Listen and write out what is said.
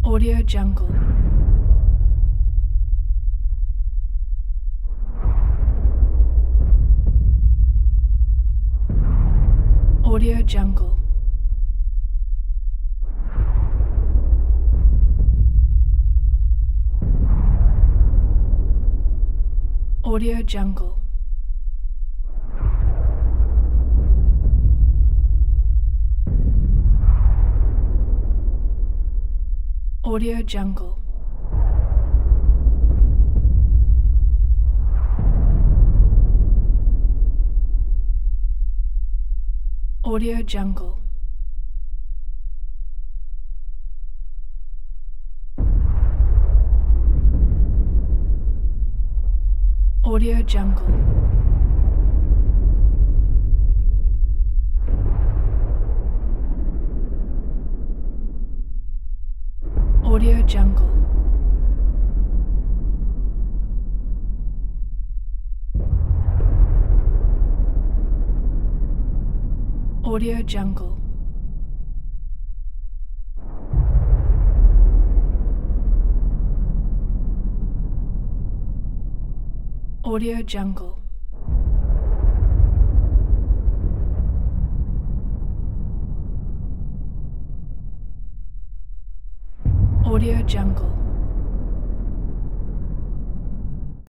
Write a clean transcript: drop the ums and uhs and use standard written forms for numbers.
Audio Jungle. Audio Jungle. Audio Jungle. Audio Jungle. Audio Jungle. Audio Jungle. Audio Jungle. Audio Jungle. Audio Jungle. Audio Jungle.